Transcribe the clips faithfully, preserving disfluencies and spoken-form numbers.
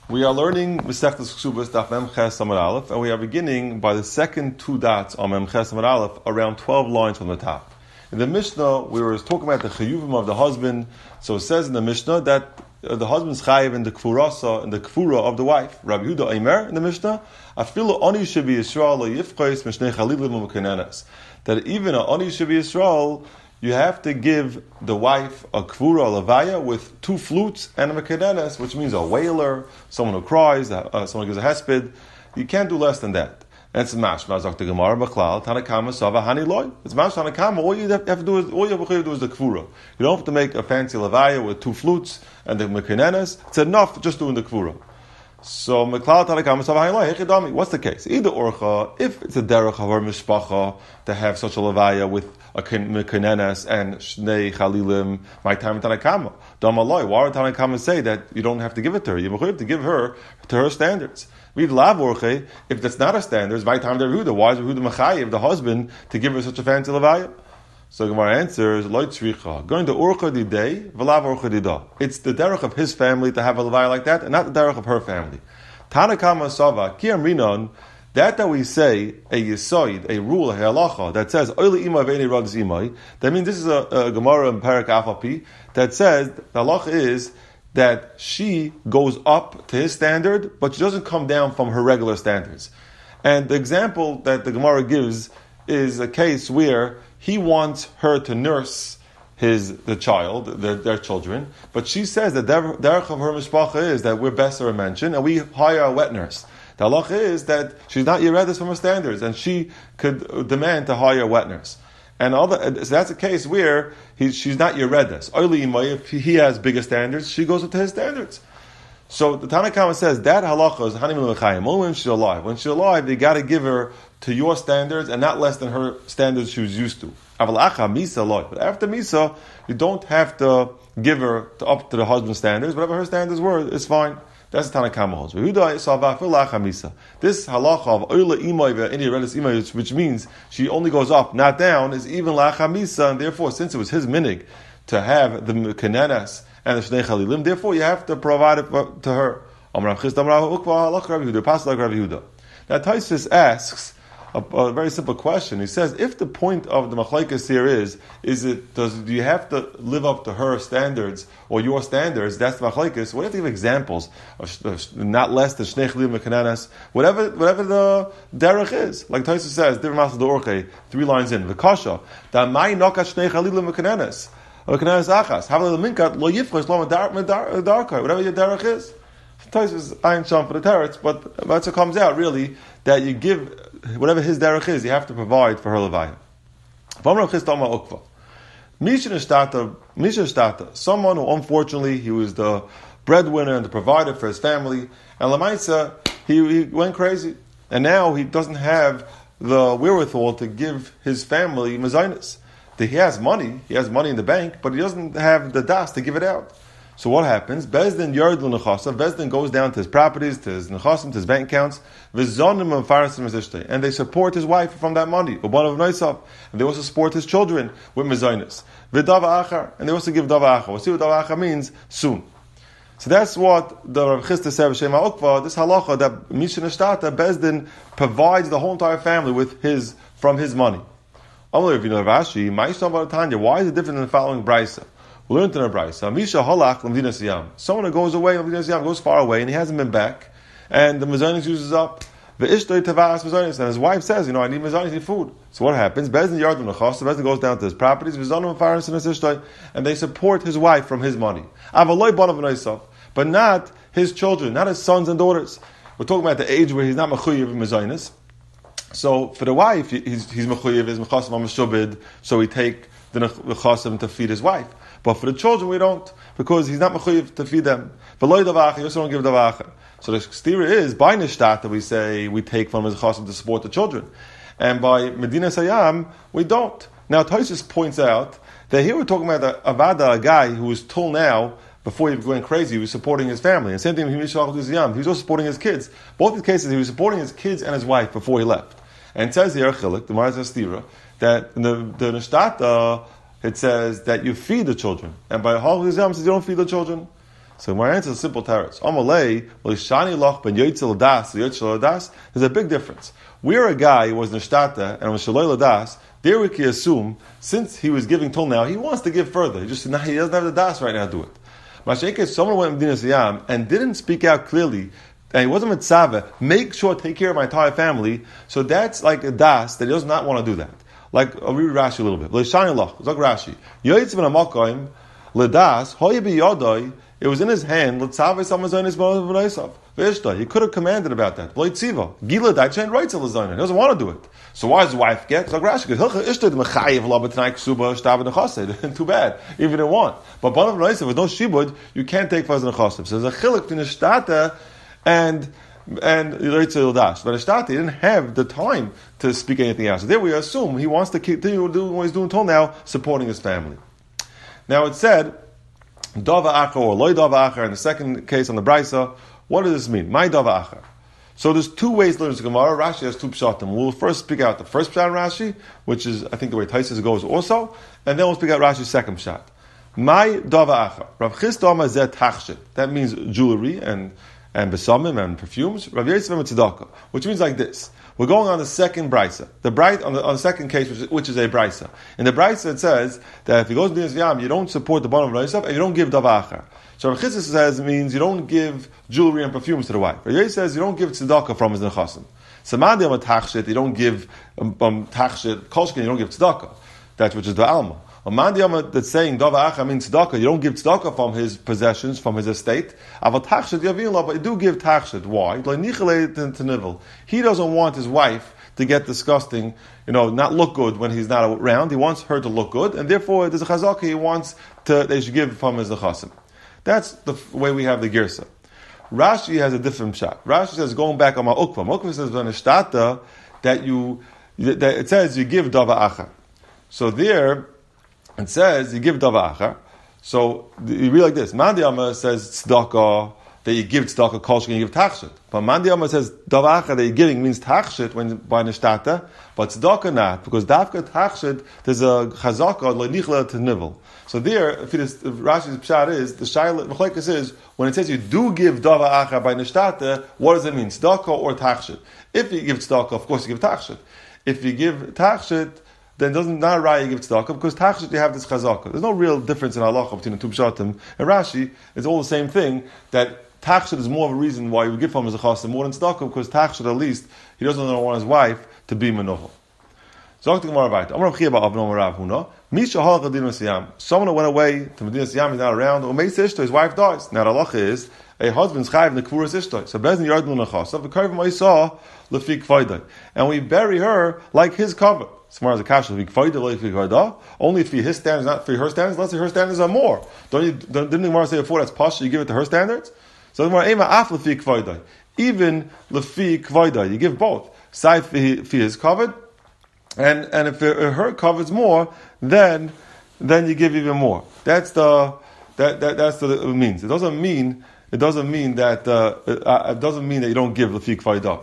We are learning Masechtas Ksubas Daf Mem Ches Amud Aleph, and we are beginning by the second two dots on Mem Ches Amud Aleph, around twelve lines from the top. In the Mishnah, we were talking about the chiyuvim of the husband. So it says in the Mishnah that uh, the husband's chayiv in the kfurasa, in the kfura of the wife. Rabbi Yehuda Aimer in the Mishnah, afilu ani shebi Yisrael lo yifchos mishnei chalilim u'kenenes. That even a ani shebi Yisrael, you have to give the wife a kfura, a levaya, with two flutes and a mekenenes, which means a wailer, someone who cries, uh, someone who gives a hesped. You can't do less than that. And it's mashma, Zok the Gemara, B'chlal, Tanakama, Sava, Hani Loy. It's mashma, Tanakama, all you have to do is, all you have to do is the kfura. You don't have to make a fancy levaya with two flutes and the mekenenes. It's enough just doing the kfura. So, Meklal, Tanakama, Sava, Hani Loy, Hechidami. What's the case? Either orcha, if it's a derech of her mishpacha to have such a levaya with a mekenenes and shnei chalilim, my time Tanakama. Damaloi, why would Tanakama say that you don't have to give it to her? You have to give her to her standards. If that's not a standard, it's my time to Rehuda. Why is Rehuda Machayev, the husband, to give her such a fancy levaya? So Gemara answers, Loi tzricha, going to Urcha Didei, V'lav Urcha Dida. It's the derech of his family to have a levaya like that, and not the derech of her family. Tanakama Sava, Kiyam Rinon, that that we say, a yisoid, a rule, a halacha, that says, Oili Ima Ve'eni Radis Imai, that means this is a, a Gemara in Parak Afapi, that says, the halacha is, that she goes up to his standard, but she doesn't come down from her regular standards. And the example that the Gemara gives is a case where he wants her to nurse his the child, their, their children, but she says that the derech of her mishpacha is that we're Besser mentioned, and we hire a wet nurse. The halach is that she's not yeredes from her standards, and she could demand to hire a wet nurse. And all the, so that's a case where he, she's not Yeredes. If he has bigger standards, she goes up to his standards. So the Tanakhama says that halacha is Hanimim L'chaim. Only when she's alive. When she's alive, you got to give her to your standards and not less than her standards she was used to. But after Misa, you don't have to give her to, up to the husband's standards. Whatever her standards were, it's fine. That's the Tanakhama holds. This halacha of oila imay ve'eni yeredes imay, which means she only goes up, not down, is even lachamisa, and therefore, since it was his minig to have the kenenes and the shnei chalilim, therefore you have to provide it to her. Now Taisus asks A, a very simple question. He says, if the point of the machlekes here is, is it does do you have to live up to her standards or your standards? That's the machlekes. We have to give examples of, of not less than shnei chalilim mekenenes, whatever whatever the derech is. Like Tosfos says, different masas d'orche, three lines in the kasha that may nokat shnei chalilim mekenenes, mekenenes achas. Havla the minkat lo yifchos lo medarkai. Whatever your derech is. Tosfos ayin sham for the teretz, but that's what comes out really that you give. Whatever his derech is, you have to provide for her levaya. Someone who unfortunately he was the breadwinner and the provider for his family, and Lamaisa he, he went crazy, and now he doesn't have the wherewithal to give his family mezainis. He has money, he has money in the bank, but he doesn't have the das to give it out. So what happens? Bezdin yard l'nechasav. Bezdin goes down to his properties, to his nechasim, to his bank accounts. V'zonim and farasim mezishtei, and they support his wife from that money. Uban of noisav, and they also support his children with mezainis. V'dava achar, and they also give dava achar. We'll see what dava achar means soon. So that's what the Rav Chisda said. Shema Ukva, this halacha that Mishnah Shtata Bezdin provides the whole entire family with his from his money. Why is it different than the following brisa? We learned in a brayso. Misha halach l'medinas yam. Someone who goes away, l'medinas yam, goes far away, and he hasn't been back, and the mezainis uses up. Ve'ishtoi tavas mezainis, and his wife says, you know, I need mezainis, I need food. So what happens? Bezdin yard l'nachas. Bezdin goes down to his properties, v'zonim faras and ishtoi, and they support his wife from his money. Avaloi banav v'naisav, but not his children, not his sons and daughters. We're talking about the age where he's not mechuyev mezainis. So for the wife, he's he's mechuyev, his mechasim amashubid, so he take the nechasim to feed his wife. But for the children, we don't, because he's not mechuyev to feed them. V'loi davacha, you also don't give davacha. So the stira is, by nishtat, that we say we take from his chasim to support the children. And by Medina Sayam, we don't. Now, Tosfos points out that here we're talking about a avada, a guy who was till now, before he was going crazy, he was supporting his family. And same thing with Mishal Yam, he was also supporting his kids. Both these cases, he was supporting his kids and his wife before he left. And it says here, Chilik, the Gemara says stira, that the, the nishtata, it says that you feed the children. And by Hal Yam says you don't feed the children. So my answer is simple teretz. Amalei, l'shani loch ben yoytzel das, yoytzel das. There's a big difference. We're a guy who was nishtata and was shaloi das. There we can assume, since he was giving till now, he wants to give further. He just he doesn't have the das right now to do it. Mashenke, if someone went to Medinas Yam and didn't speak out clearly, and he wasn't mitzvah, make sure to take care of my entire family. So that's like a das that he does not want to do that. Like I'll read Rashi a little bit. L'shani loch, it's like Rashi. Yoytz ben amakoim ledas hoye biyodoi. It was in his hand. He could have commanded about that. He doesn't want to do it. So why does the wife get? It's like Rashi. Too bad. Even didn't want. But with no shibud, you can't take faz nechasim. So there's a chilik between the shtata and and Yitzil Dash. But Ashtati didn't have the time to speak anything else. So there we assume he wants to continue doing what he's doing until now, supporting his family. Now it said, Dava Acher or Loi Dava Acher, in the second case on the Brisa, what does this mean? My Dava Acher. So there's two ways to learn the Gemara. Rashi has two pshatim. We'll first speak out the first pshat in Rashi, which is, I think, the way Taisus goes also, and then we'll speak out Rashi's second pshat. My Dava Acher. Rav Chisda Amar Zeh Tachshit. That means jewelry and and besamim and perfumes. Rav Yosef Tzedakah, which means like this. We're going on the second brisa, the bright on the, on the second case, which is, which is a brisa. In the brisa, it says that if he goes to Dinas Yam, you don't support the bottom of Yosef and you don't give davacher. So Rav Chisda says it means you don't give jewelry and perfumes to the wife. Rav Yosef says you don't give tzedakah from his nechasim. Samadi am tachshit, you don't give um, um, tachshit kolshkin, you don't give tzedakah. That which is the alma. A mandiyama that's saying dava acha means tzedakah, you don't give tzedakah from his possessions, from his estate. Aval tachshit yavin, but you do give tachshit. Why? He doesn't want his wife to get disgusting, you know, not look good when he's not around. He wants her to look good, and therefore there's a chazaka he wants to. They should give from his nechasim. That's the way we have the girsa. Rashi has a different shot. Rashi says going back on my ukva. Ukva says v'neshtata that you that it says you give dava acha. So there. It says you give dava acher. So you read like this. Mandiyama says tzedakah that you give tzedakah kolshkin, you give tachshit. But Mandiyama says dava acher that you're giving means tachshit when by neshtata, but tzedakah not, because dafka tachshit there's a chazaka le'nichla to nivel. So there, if it is, if Rashi's pshat is the shayla mechlekes is when it says you do give dava acher by neshtata, what does it mean? Tzedakah or tachshit? If you give tzedakah, of course you give tachshit. If you give tachshit, then doesn't not right you give tzedakah because tachshit you have this chazaka. There's no real difference in halacha between the two pshatim and Rashi. It's all the same thing. That tachshit is more of a reason why you would give from his chasim more than tzedakah because tachshit at least he doesn't want his wife to be menucha. Zok the Gemara vayta. Amar Rav Chia bar Avnei Rav Huna. Misha halach Medinas Yam. Someone who went away to Medinas Yam is not around. Or meis ishto, his wife dies. Now the halacha is a husband's chayiv nekfuras ishto. So bezin yardin l'nachas. The karvim ma'isa lefi kvaydai, and we bury her like his cover. Smart as a kasha, only if his standards, not for her standards. Let's say her standards are more. Don't you? Didn't the Gemara say before that's pasha? You give it to her standards. So the Gemara ema af lefi kvaydai, even lefi kvaydai, you give both. Side for his covered, and and if her covers more, then then you give even more. That's the that, that that's the it means. It doesn't mean it doesn't mean that uh, it doesn't mean that you don't give lefi kvaydai.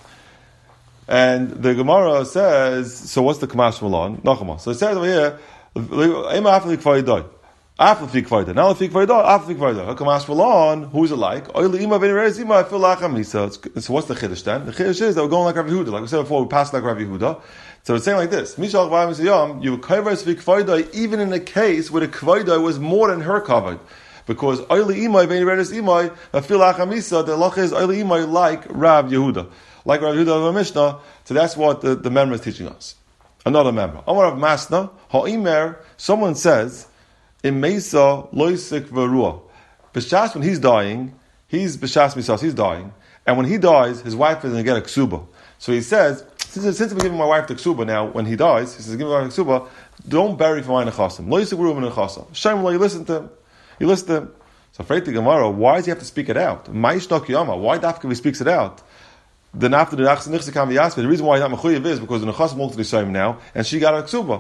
And the Gemara says, so what's the Kamash Malon? Nachama. So it says over here, Ema afli kvaydai. Afli kvaydai. Now afli kvaydai, afli kvaydai. Kamash Malon, who's it like? Oili ima ben reis ima, I feel like Hamisa. So what's the Chiddush then? The Chiddush is that we're going like Rav Yehuda. Like we said before, we passed like Rav Yehuda. So it's saying like this, Mishal Vayim Siyam, you kavers fi kvaydai, even in a case where the kvaydai was more than her covered. Because Oili ima ben reis ima, I feel like Hamisa, the lach is Oili ima like Rav Yehuda. Like Rav Yehuda of a Mishnah, so that's what the, the member is teaching us. Another member. Amar of Masna, Ha'imer, someone says, in Mesa loisik v'ruah. B'shas, when he's dying, he's b'shas misas, he's dying, and when he dies, his wife is going to get a ksuba. So he says, since, since I'm giving my wife the ksuba now, when he dies, he says, give me my ksuba, don't bury for my nechasim. Loisik v'ruah v'nechasim. Shem lo, you listen to him. You listen to him. So afraid to Gemara, why does he have to speak it out? Ma'ishtok yama, why dafka he speaks it out? Then after the Nechse Kam V'Yasmi, the reason why he's not Mechuyev is because the Nechas moved to the Yisayim now, and she got a Ksuba.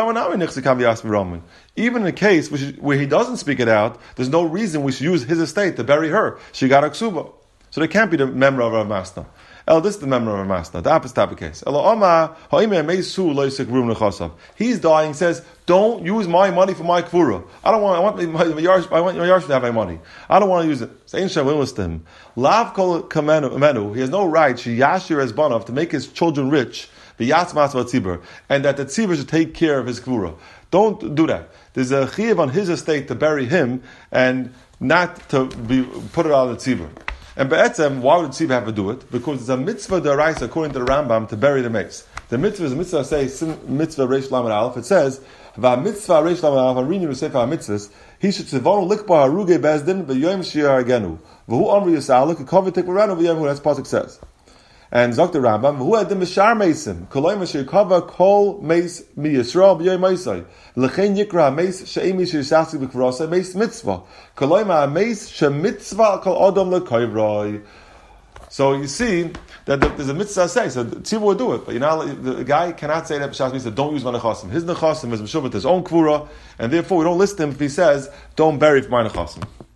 Even in a case where he doesn't speak it out, there's no reason we should use his estate to bury her. She got a Ksuba. So they can't be the member of Rav Masna. El, this is the member of Rav Masna. The opposite type of case. He's dying, says, don't use my money for my kvura. I don't want, I want my, my yarsh, I want my yarsh to have my money. I don't want to use it. So Ein Shem to him. Lav kol kamenu, he has no right, she yashir as banav, to make his children rich, and that the tzibur should take care of his kvura. Don't do that. There's a chiyuv on his estate to bury him, and not to be put it on the tzibur. And be'etzem, why would the tzibur have to do it? Because it's a mitzvah deraisa, according to the Rambam, to bury the mace. The mitzvah is a mitzvah, say, mitzvah reish lamed aleph. It says, va mitzvah reish lamed aleph, I'm reading you sefer mitzvahs, he should tzivonu likba haruge bezdin, v'yoyim shi'ar agenu. V'hu amri yisa'al, k'kovit tikvaranu v'yem, that's Pasuk says. And Zok the Rambam, who had the Mishar Mesim, Kolay Mashir Kava Kol Meis Mi Yisrael B'Yoy Meisai, Lechein Yikra Meis She'emi Shirshasi B'Kvarasa Meis Mitzvah, Kolay Ma Meis She Mitzvah Kol Odom LeKoyvroi. So you see that there's a mitzvah say, so Tzibur will do it, but you know the guy cannot say that B'Shas Mitzvah, don't use my nechasim. His nechasim is Meshuvat his own kvura, and therefore we don't list him if he says don't bury my nechasim.